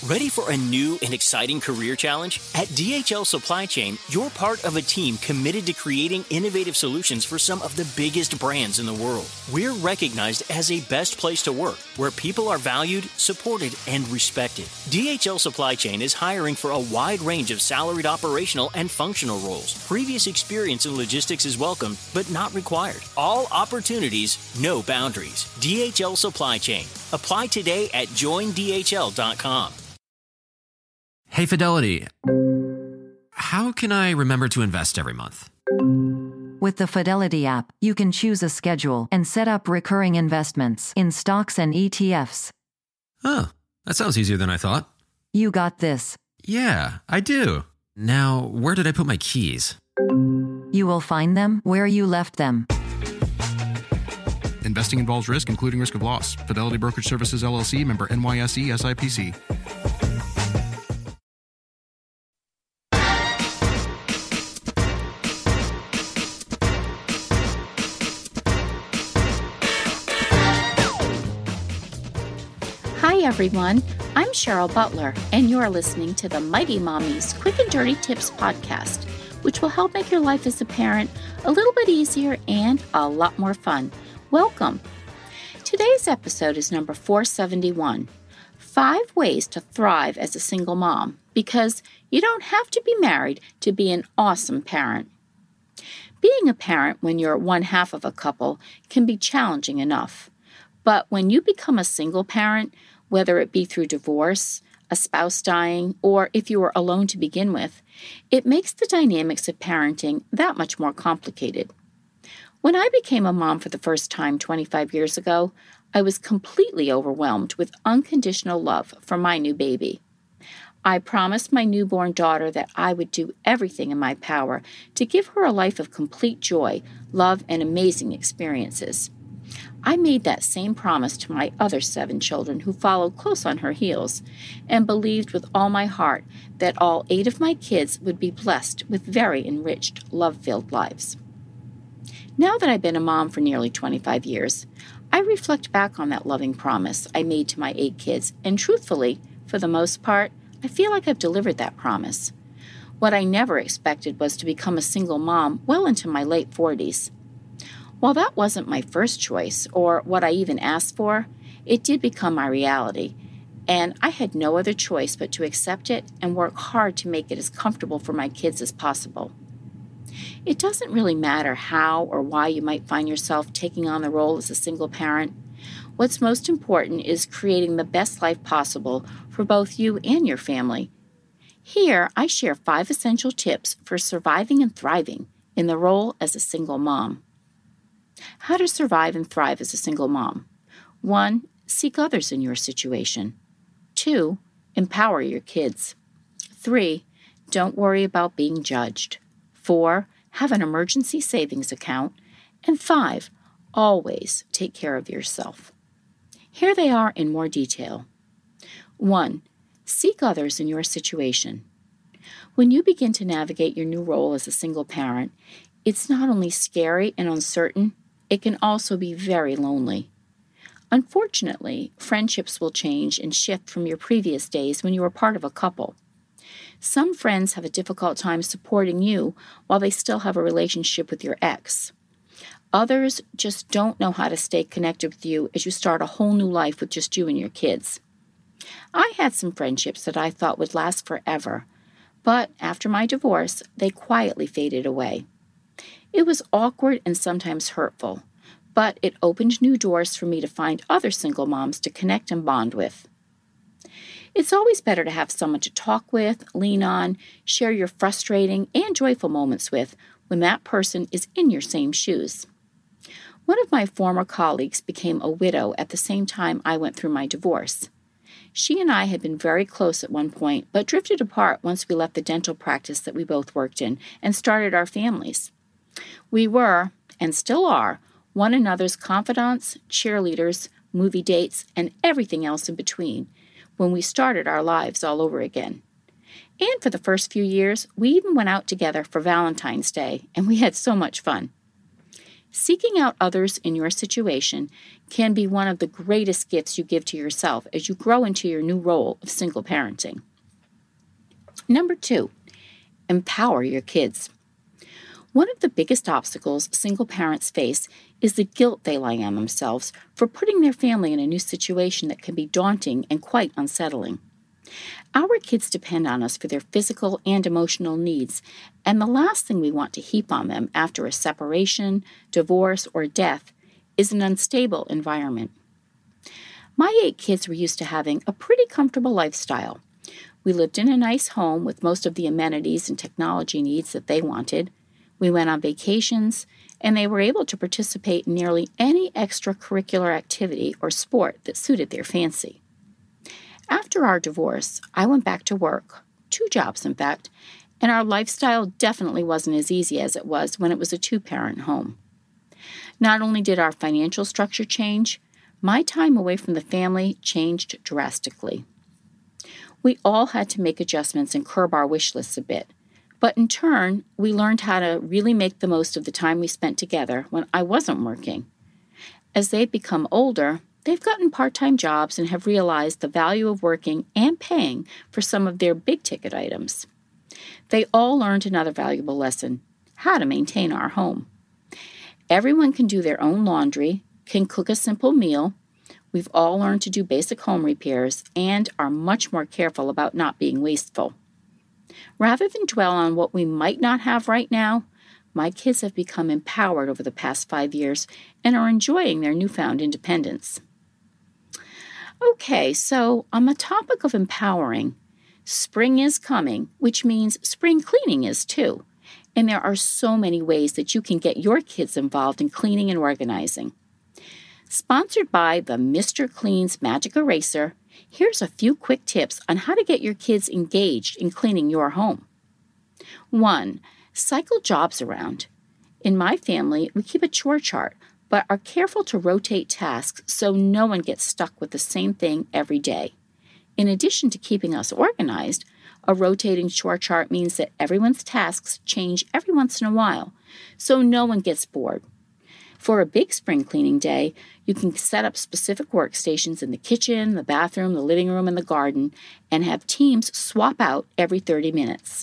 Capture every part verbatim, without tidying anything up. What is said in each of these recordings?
Ready for a new and exciting career challenge? At D H L Supply Chain, you're part of a team committed to creating innovative solutions for some of the biggest brands in the world. We're recognized as a best place to work, where people are valued, supported, and respected. D H L Supply Chain is hiring for a wide range of salaried operational and functional roles. Previous experience in logistics is welcome, but not required. All opportunities, no boundaries. D H L Supply Chain. Apply today at join D H L dot com. Hey, Fidelity. How can I remember to invest every month? With the Fidelity app, you can choose a schedule and set up recurring investments in stocks and E T Fs. Oh, that sounds easier than I thought. You got this. Yeah, I do. Now, where did I put my keys? You will find them where you left them. Investing involves risk, including risk of loss. Fidelity Brokerage Services, L L C, member N Y S E, S I P C. Hi everyone, I'm Cheryl Butler, and you're listening to the Mighty Mommies Quick and Dirty Tips podcast, which will help make your life as a parent a little bit easier and a lot more fun. Welcome! Today's episode is number four seventy-one, Five Ways to Thrive as a Single Mom, because you don't have to be married to be an awesome parent. Being a parent when you're one half of a couple can be challenging enough, but when you become a single parent, whether it be through divorce, a spouse dying, or if you were alone to begin with, it makes the dynamics of parenting that much more complicated. When I became a mom for the first time twenty-five years ago, I was completely overwhelmed with unconditional love for my new baby. I promised my newborn daughter that I would do everything in my power to give her a life of complete joy, love, and amazing experiences. I made that same promise to my other seven children who followed close on her heels, and believed with all my heart that all eight of my kids would be blessed with very enriched, love-filled lives. Now that I've been a mom for nearly twenty-five years, I reflect back on that loving promise I made to my eight kids, and truthfully, for the most part, I feel like I've delivered that promise. What I never expected was to become a single mom well into my late forties. While that wasn't my first choice, or what I even asked for, it did become my reality, and I had no other choice but to accept it and work hard to make it as comfortable for my kids as possible. It doesn't really matter how or why you might find yourself taking on the role as a single parent. What's most important is creating the best life possible for both you and your family. Here, I share five essential tips for surviving and thriving in the role as a single mom. How to survive and thrive as a single mom. One, seek others in your situation. Two, empower your kids. Three, don't worry about being judged. Four, have an emergency savings account. And five, always take care of yourself. Here they are in more detail. One, seek others in your situation. When you begin to navigate your new role as a single parent, it's not only scary and uncertain, it can also be very lonely. Unfortunately, friendships will change and shift from your previous days when you were part of a couple. Some friends have a difficult time supporting you while they still have a relationship with your ex. Others just don't know how to stay connected with you as you start a whole new life with just you and your kids. I had some friendships that I thought would last forever, but after my divorce, they quietly faded away. It was awkward and sometimes hurtful, but it opened new doors for me to find other single moms to connect and bond with. It's always better to have someone to talk with, lean on, share your frustrating and joyful moments with when that person is in your same shoes. One of my former colleagues became a widow at the same time I went through my divorce. She and I had been very close at one point, but drifted apart once we left the dental practice that we both worked in and started our families. We were, and still are, one another's confidants, cheerleaders, movie dates, and everything else in between when we started our lives all over again. And for the first few years, we even went out together for Valentine's Day, and we had so much fun. Seeking out others in your situation can be one of the greatest gifts you give to yourself as you grow into your new role of single parenting. Number two, empower your kids. One of the biggest obstacles single parents face is the guilt they lay on themselves for putting their family in a new situation that can be daunting and quite unsettling. Our kids depend on us for their physical and emotional needs, and the last thing we want to heap on them after a separation, divorce, or death is an unstable environment. My eight kids were used to having a pretty comfortable lifestyle. We lived in a nice home with most of the amenities and technology needs that they wanted. We went on vacations, and they were able to participate in nearly any extracurricular activity or sport that suited their fancy. After our divorce, I went back to work, two jobs in fact, and our lifestyle definitely wasn't as easy as it was when it was a two-parent home. Not only did our financial structure change, my time away from the family changed drastically. We all had to make adjustments and curb our wish lists a bit, but in turn, we learned how to really make the most of the time we spent together when I wasn't working. As they've become older, they've gotten part-time jobs and have realized the value of working and paying for some of their big-ticket items. They all learned another valuable lesson, how to maintain our home. Everyone can do their own laundry, can cook a simple meal. We've all learned to do basic home repairs and are much more careful about not being wasteful. Rather than dwell on what we might not have right now, my kids have become empowered over the past five years and are enjoying their newfound independence. Okay, so on the topic of empowering, spring is coming, which means spring cleaning is too. And there are so many ways that you can get your kids involved in cleaning and organizing. Sponsored by the Mister Clean's Magic Eraser, here's a few quick tips on how to get your kids engaged in cleaning your home. One, cycle jobs around. In my family, we keep a chore chart, but are careful to rotate tasks so no one gets stuck with the same thing every day. In addition to keeping us organized, a rotating chore chart means that everyone's tasks change every once in a while, so no one gets bored. For a big spring cleaning day, you can set up specific workstations in the kitchen, the bathroom, the living room, and the garden, and have teams swap out every thirty minutes.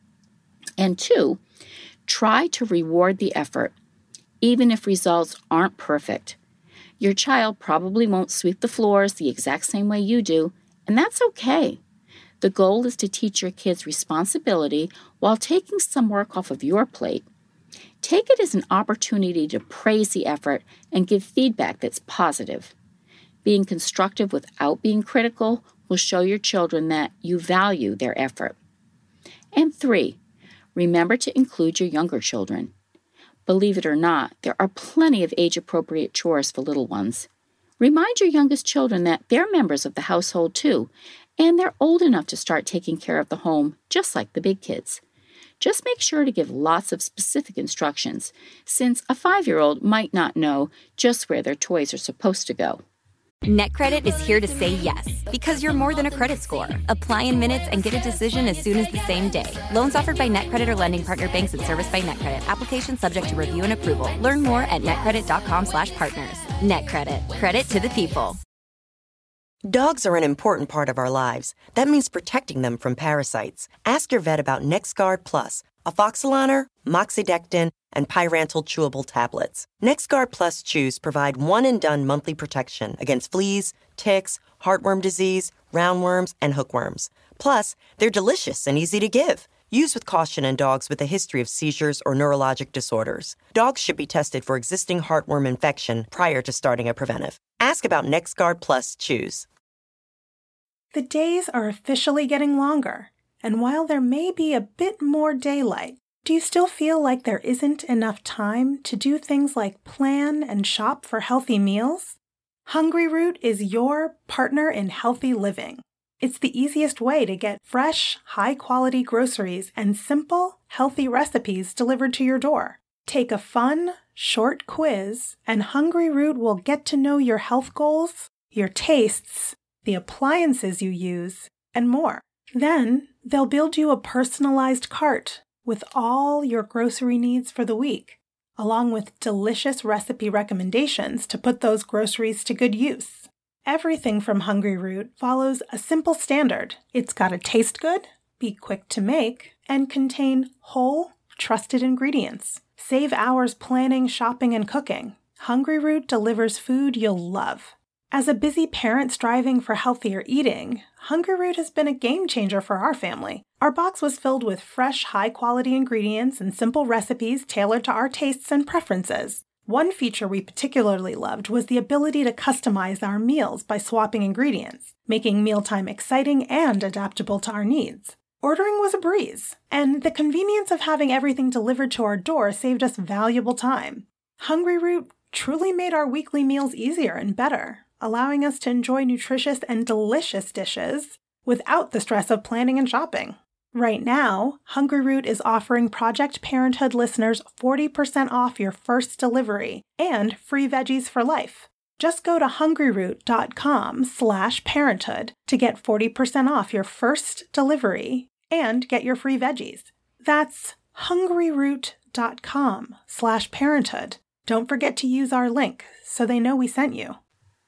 And two, try to reward the effort, even if results aren't perfect. Your child probably won't sweep the floors the exact same way you do, and that's okay. The goal is to teach your kids responsibility while taking some work off of your plate. Take it as an opportunity to praise the effort and give feedback that's positive. Being constructive without being critical will show your children that you value their effort. And three, remember to include your younger children. Believe it or not, there are plenty of age-appropriate chores for little ones. Remind your youngest children that they're members of the household too, and they're old enough to start taking care of the home just like the big kids. Just make sure to give lots of specific instructions, since a five-year-old might not know just where their toys are supposed to go. NetCredit is here to say yes, because you're more than a credit score. Apply in minutes and get a decision as soon as the same day. Loans offered by NetCredit or lending partner banks and serviced by NetCredit. Application subject to review and approval. Learn more at netcredit.com slash partners. NetCredit. Credit to the people. Dogs are an important part of our lives. That means protecting them from parasites. Ask your vet about NexGard Plus, Afoxolaner, Moxidectin, and Pyrantel chewable tablets. NexGard Plus chews provide one-and-done monthly protection against fleas, ticks, heartworm disease, roundworms, and hookworms. Plus, they're delicious and easy to give. Use with caution in dogs with a history of seizures or neurologic disorders. Dogs should be tested for existing heartworm infection prior to starting a preventive. Ask about NexGard Plus chews. The days are officially getting longer, and while there may be a bit more daylight, do you still feel like there isn't enough time to do things like plan and shop for healthy meals? Hungryroot is your partner in healthy living. It's the easiest way to get fresh, high-quality groceries and simple, healthy recipes delivered to your door. Take a fun, short quiz, and Hungryroot will get to know your health goals, your tastes, the appliances you use, and more. Then, they'll build you a personalized cart with all your grocery needs for the week. along with delicious recipe recommendations to put those groceries to good use. Everything from Hungryroot follows a simple standard. It's gotta taste good, be quick to make, and contain whole, trusted ingredients. Save hours planning, shopping, and cooking. Hungryroot delivers food you'll love. As a busy parent striving for healthier eating, Hungryroot has been a game changer for our family. Our box was filled with fresh, high-quality ingredients and simple recipes tailored to our tastes and preferences. One feature we particularly loved was the ability to customize our meals by swapping ingredients, making mealtime exciting and adaptable to our needs. Ordering was a breeze, and the convenience of having everything delivered to our door saved us valuable time. Hungryroot truly made our weekly meals easier and better, allowing us to enjoy nutritious and delicious dishes without the stress of planning and shopping. Right now, Hungryroot is offering Project Parenthood listeners forty percent off your first delivery and free veggies for life. Just go to hungryroot.com slash parenthood to get forty percent off your first delivery and get your free veggies. That's hungryroot.com slash parenthood. Don't forget to use our link so they know we sent you.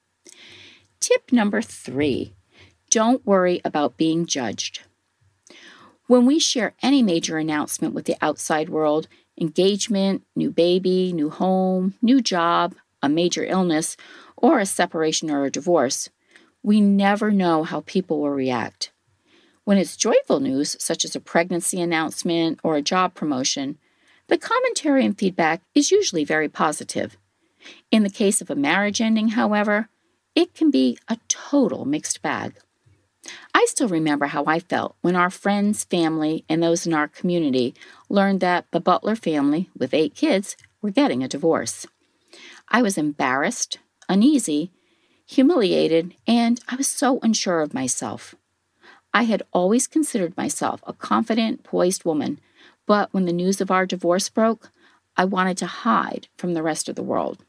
Tip number three, don't worry about being judged. When we share any major announcement with the outside world, engagement, new baby, new home, new job, a major illness, or a separation or a divorce, we never know how people will react. When it's joyful news, such as a pregnancy announcement or a job promotion, the commentary and feedback is usually very positive. In the case of a marriage ending, however, it can be a total mixed bag. I still remember how I felt when our friends, family, and those in our community learned that the Butler family, with eight kids, were getting a divorce. I was embarrassed, uneasy, humiliated, and I was so unsure of myself. I had always considered myself a confident, poised woman, but when the news of our divorce broke, I wanted to hide from the rest of the world.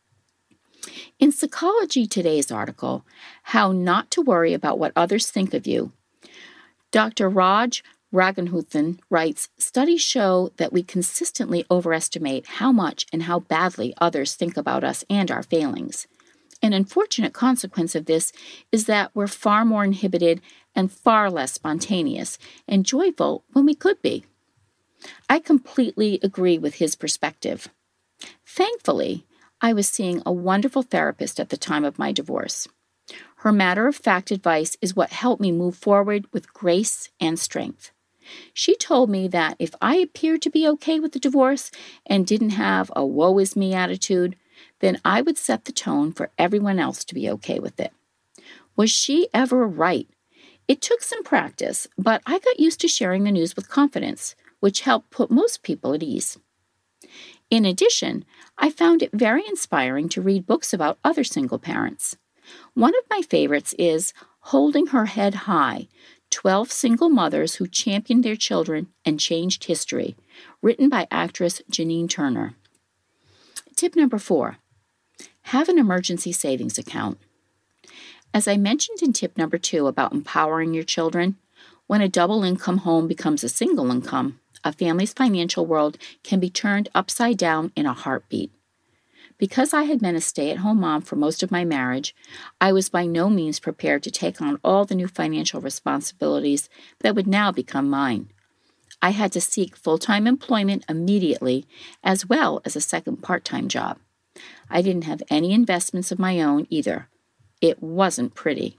In Psychology Today's article, How Not to Worry About What Others Think of You, Doctor Raj Ranganathan writes, studies show that we consistently overestimate how much and how badly others think about us and our failings. An unfortunate consequence of this is that we're far more inhibited and far less spontaneous and joyful when we could be. I completely agree with his perspective. Thankfully, I was seeing a wonderful therapist at the time of my divorce. Her matter-of-fact advice is what helped me move forward with grace and strength. She told me that if I appeared to be okay with the divorce and didn't have a woe-is-me attitude, then I would set the tone for everyone else to be okay with it. Was she ever right? It took some practice, but I got used to sharing the news with confidence, which helped put most people at ease. In addition, I found it very inspiring to read books about other single parents. One of my favorites is Holding Her Head High, twelve Single Mothers Who Championed Their Children and Changed History, written by actress Janine Turner. Tip number four, have an emergency savings account. As I mentioned in tip number two about empowering your children, when a double income home becomes a single income, a family's financial world can be turned upside down in a heartbeat. Because I had been a stay-at-home mom for most of my marriage, I was by no means prepared to take on all the new financial responsibilities that would now become mine. I had to seek full-time employment immediately, as well as a second part-time job. I didn't have any investments of my own either. It wasn't pretty.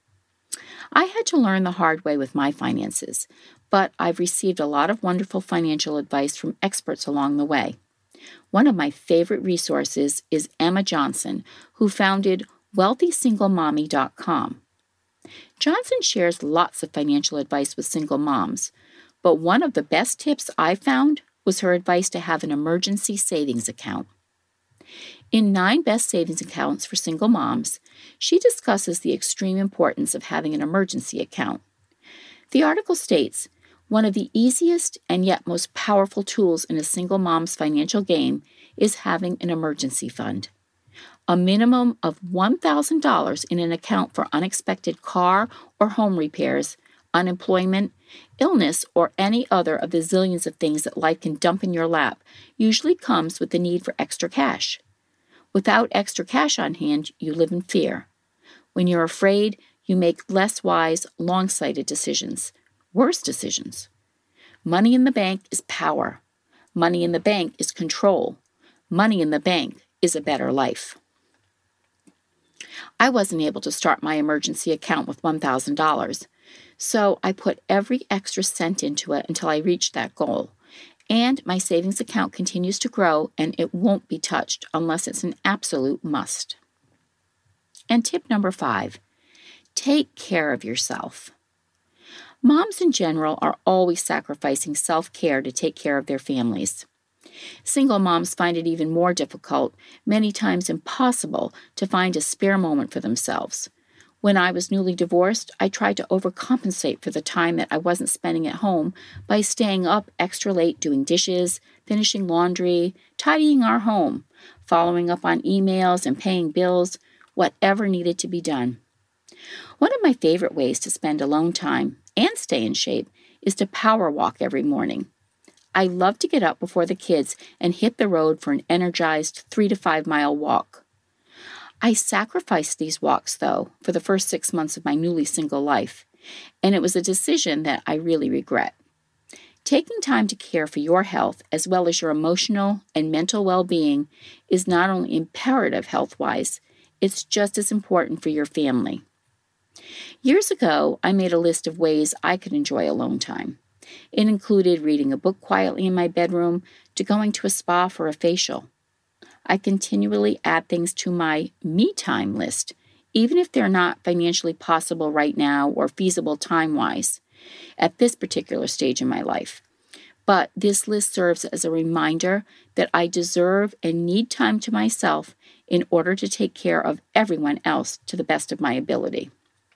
I had to learn the hard way with my finances, but I've received a lot of wonderful financial advice from experts along the way. One of my favorite resources is Emma Johnson, who founded wealthy single mommy dot com. Johnson shares lots of financial advice with single moms, but one of the best tips I found was her advice to have an emergency savings account. In Nine Best Savings Accounts for Single Moms, she discusses the extreme importance of having an emergency account. The article states, one of the easiest and yet most powerful tools in a single mom's financial game is having an emergency fund. A minimum of one thousand dollars in an account for unexpected car or home repairs unemployment, illness, or any other of the zillions of things that life can dump in your lap usually comes with the need for extra cash. Without extra cash on hand, you live in fear. When you're afraid, you make less wise, long-sighted decisions, worse decisions. Money in the bank is power. Money in the bank is control. Money in the bank is a better life. I wasn't able to start my emergency account with one thousand dollars, so I put every extra cent into it until I reached that goal. And my savings account continues to grow, and it won't be touched unless it's an absolute must. And tip number five, take care of yourself. Moms in general are always sacrificing self-care to take care of their families. Single moms find it even more difficult, many times impossible, to find a spare moment for themselves. When I was newly divorced, I tried to overcompensate for the time that I wasn't spending at home by staying up extra late doing dishes, finishing laundry, tidying our home, following up on emails and paying bills, whatever needed to be done. One of my favorite ways to spend alone time and stay in shape is to power walk every morning. I love to get up before the kids and hit the road for an energized three to five mile walk. I sacrificed these walks, though, for the first six months of my newly single life, and it was a decision that I really regret. Taking time to care for your health as well as your emotional and mental well-being is not only imperative health-wise, it's just as important for your family. Years ago, I made a list of ways I could enjoy alone time. It included reading a book quietly in my bedroom to going to a spa for a facial. I continually add things to my me time list, even if they're not financially possible right now or feasible time-wise at this particular stage in my life. But this list serves as a reminder that I deserve and need time to myself in order to take care of everyone else to the best of my ability.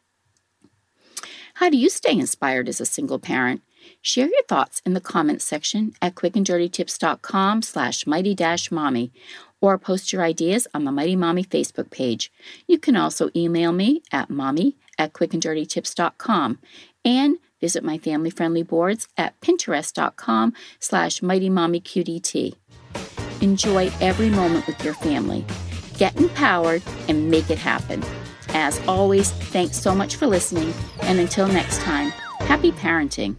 How do you stay inspired as a single parent? Share your thoughts in the comments section at quickanddirtytips.com slash mighty dash mommy or post your ideas on the Mighty Mommy Facebook page. You can also email me at mommy at quickanddirtytips.com and visit my family-friendly boards at pinterest.com slash mightymommyqdt. Enjoy every moment with your family. Get empowered and make it happen. As always, thanks so much for listening, and until next time, happy parenting.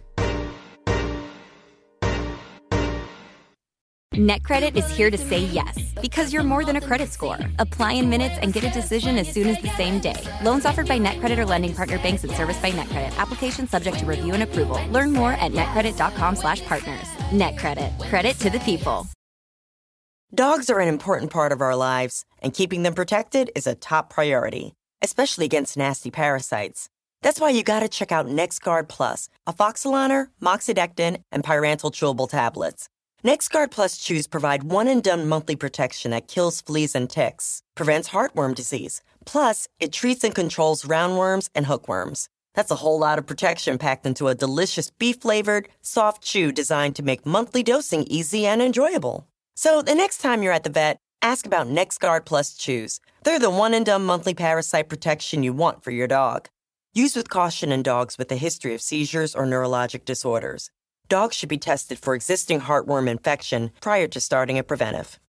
NetCredit is here to say yes, because you're more than a credit score. Apply in minutes and get a decision as soon as the same day. Loans offered by NetCredit or lending partner banks and serviced by NetCredit. Application subject to review and approval. Learn more at netcredit.com slash partners. NetCredit. Credit to the people. Dogs are an important part of our lives, and keeping them protected is a top priority, especially against nasty parasites. That's why you gotta check out NexGard Plus, Afoxolaner, Moxidectin, and Pyrantel chewable tablets. NexGard Plus chews provide one-and-done monthly protection that kills fleas and ticks, prevents heartworm disease. Plus, it treats and controls roundworms and hookworms. That's a whole lot of protection packed into a delicious beef-flavored, soft chew designed to make monthly dosing easy and enjoyable. So the next time you're at the vet, ask about NexGard Plus chews. They're the one-and-done monthly parasite protection you want for your dog. Use with caution in dogs with a history of seizures or neurologic disorders. Dogs should be tested for existing heartworm infection prior to starting a preventive.